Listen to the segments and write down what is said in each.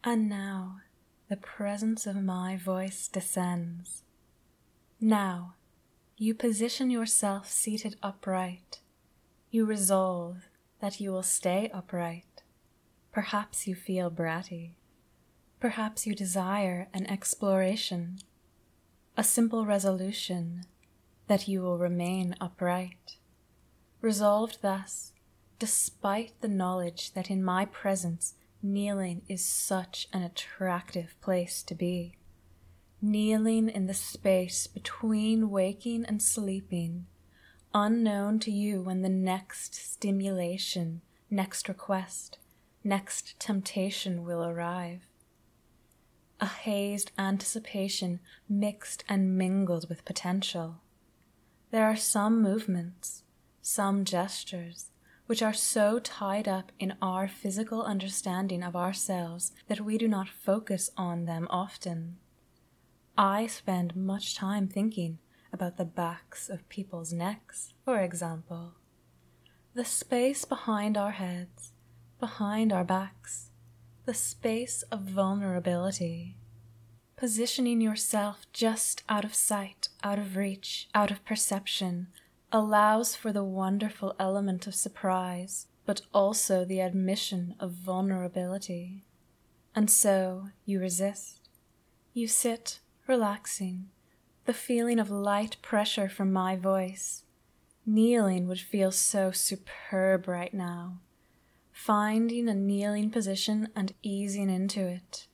And now the presence of my voice descends. Now you position yourself seated upright. You resolve that you will stay upright. Perhaps you feel bratty. Perhaps you desire an exploration, a simple resolution that you will remain upright. Resolved thus, despite the knowledge that in my presence kneeling is such an attractive place to be. Kneeling in the space between waking and sleeping, unknown to you when the next stimulation, next request, next temptation will arrive. A hazed anticipation mixed and mingled with potential. There are some movements, some gestures, which are so tied up in our physical understanding of ourselves that we do not focus on them often. I spend much time thinking about the backs of people's necks, for example. The space behind our heads, behind our backs, the space of vulnerability. Positioning yourself just out of sight, out of reach, out of perception, allows for the wonderful element of surprise, but also the admission of vulnerability. And so you resist. You sit, relaxing, the feeling of light pressure from my voice. Kneeling would feel so superb right now. Finding a kneeling position and easing into it.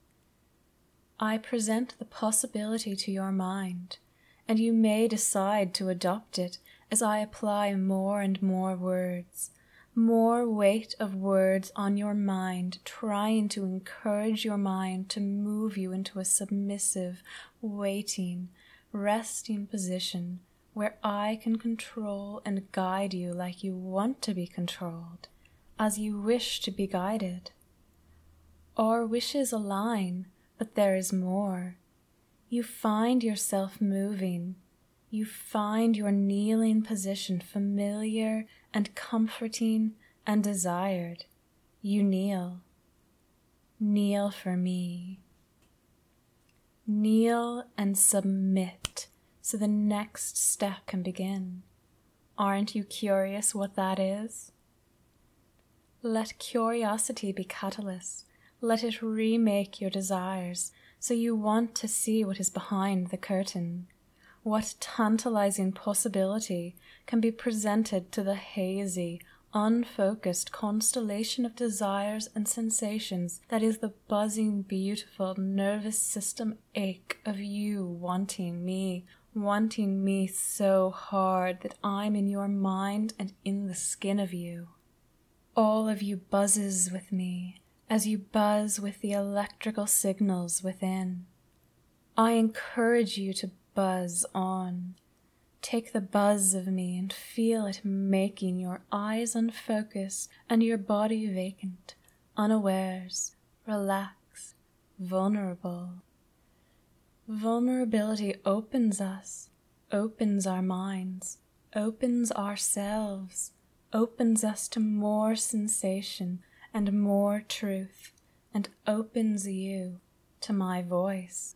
I present the possibility to your mind, and you may decide to adopt it as I apply more and more words, more weight of words on your mind, trying to encourage your mind to move you into a submissive, waiting, resting position where I can control and guide you like you want to be controlled, as you wish to be guided. Our wishes align, but there is more. You find yourself moving. You find your kneeling position familiar and comforting and desired. You kneel. Kneel for me. Kneel and submit so the next step can begin. Aren't you curious what that is? Let curiosity be catalyst. Let it remake your desires so you want to see what is behind the curtain. What tantalizing possibility can be presented to the hazy, unfocused constellation of desires and sensations that is the buzzing, beautiful nervous system ache of you wanting me so hard that I'm in your mind and in the skin of you. All of you buzzes with me as you buzz with the electrical signals within. I encourage you to buzz on. Take the buzz of me and feel it making your eyes unfocused and your body vacant, unawares, relaxed, vulnerable. Vulnerability opens us, opens our minds, opens ourselves, opens us to more sensation and more truth, and opens you to my voice.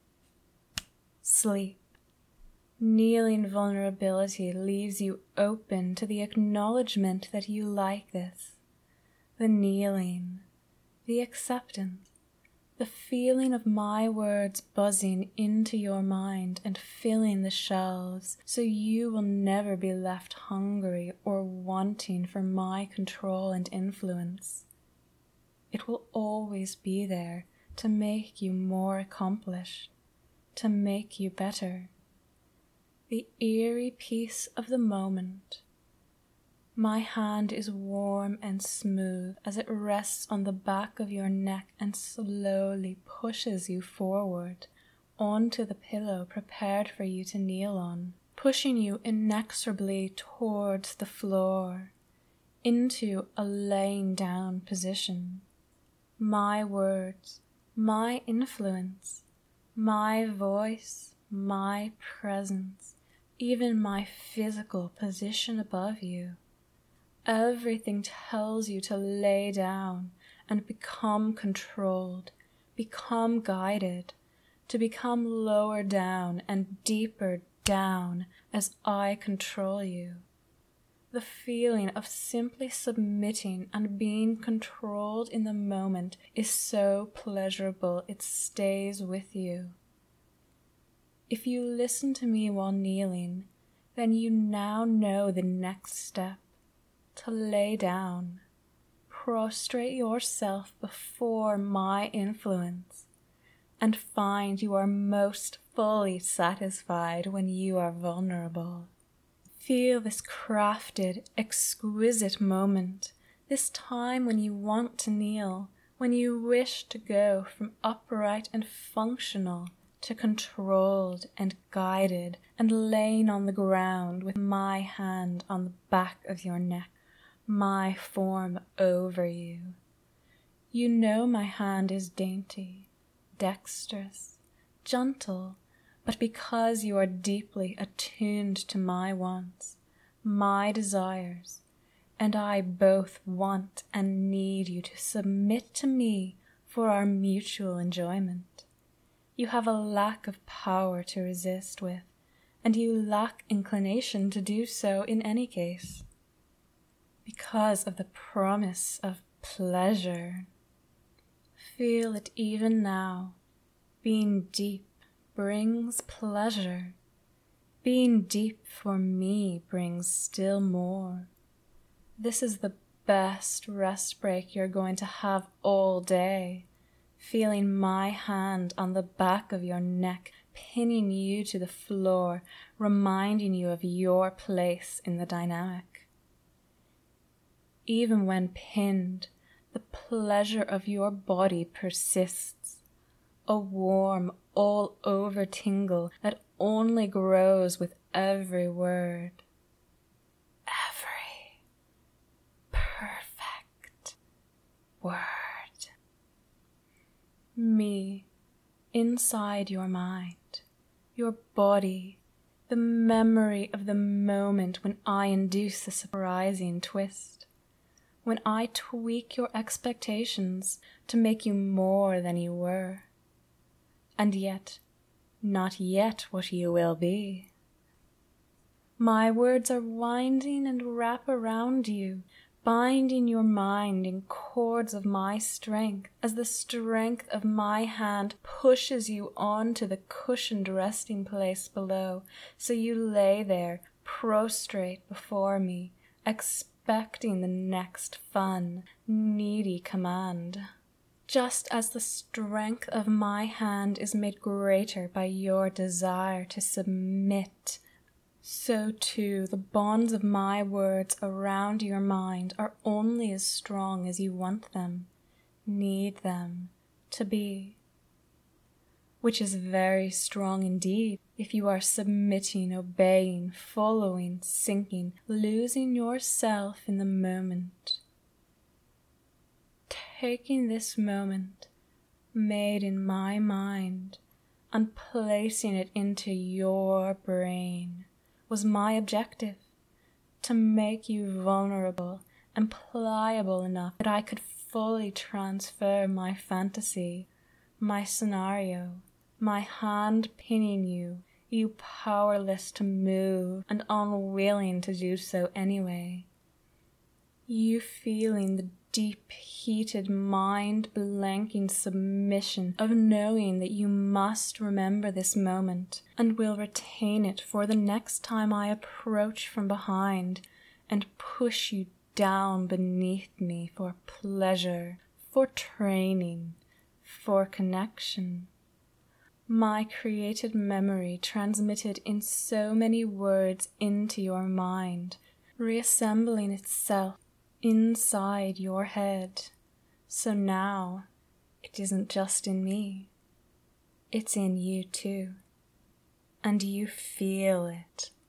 Sleep. Kneeling vulnerability leaves you open to the acknowledgement that you like this, the kneeling, the acceptance, the feeling of my words buzzing into your mind and filling the shelves so you will never be left hungry or wanting for my control and influence. It will always be there to make you more accomplished, to make you better. The eerie peace of the moment. My hand is warm and smooth as it rests on the back of your neck and slowly pushes you forward onto the pillow prepared for you to kneel on, pushing you inexorably towards the floor, into a laying down position. My words, my influence, my voice, my presence, even my physical position above you. Everything tells you to lay down and become controlled, become guided, to become lower down and deeper down as I control you. The feeling of simply submitting and being controlled in the moment is so pleasurable it stays with you. If you listen to me while kneeling, then you now know the next step, to lay down. Prostrate yourself before my influence, and find you are most fully satisfied when you are vulnerable. Feel this crafted, exquisite moment, this time when you want to kneel, when you wish to go from upright and functional to controlled and guided and laying on the ground with my hand on the back of your neck, my form over you. You know my hand is dainty, dexterous, gentle, but because you are deeply attuned to my wants, my desires, and I both want and need you to submit to me for our mutual enjoyment. You have a lack of power to resist with, and you lack inclination to do so in any case. Because of the promise of pleasure, feel it even now. Being deep brings pleasure. Being deep for me brings still more. This is the best rest break you're going to have all day. Feeling my hand on the back of your neck, pinning you to the floor, reminding you of your place in the dynamic. Even when pinned, the pleasure of your body persists, a warm, all-over tingle that only grows with every word. Every perfect word. Me, inside your mind, your body, the memory of the moment when I induce a surprising twist, when I tweak your expectations to make you more than you were, and yet not yet what you will be. My words are winding and wrap around you, binding your mind in cords of my strength, as the strength of my hand pushes you on to the cushioned resting place below, so you lay there prostrate before me, expecting the next fun, needy command. Just as the strength of my hand is made greater by your desire to submit, so too the bonds of my words around your mind are only as strong as you want them, need them to be. Which is very strong indeed if you are submitting, obeying, following, sinking, losing yourself in the moment. Taking this moment, made in my mind, and placing it into your brain was my objective, to make you vulnerable and pliable enough that I could fully transfer my fantasy, my scenario, my hand pinning you, you powerless to move and unwilling to do so anyway. You feeling the deep, heated, mind-blanking submission of knowing that you must remember this moment and will retain it for the next time I approach from behind and push you down beneath me for pleasure, for training, for connection. My created memory transmitted in so many words into your mind, reassembling itself inside your head. So now it isn't just in me, it's in you too, and you feel it.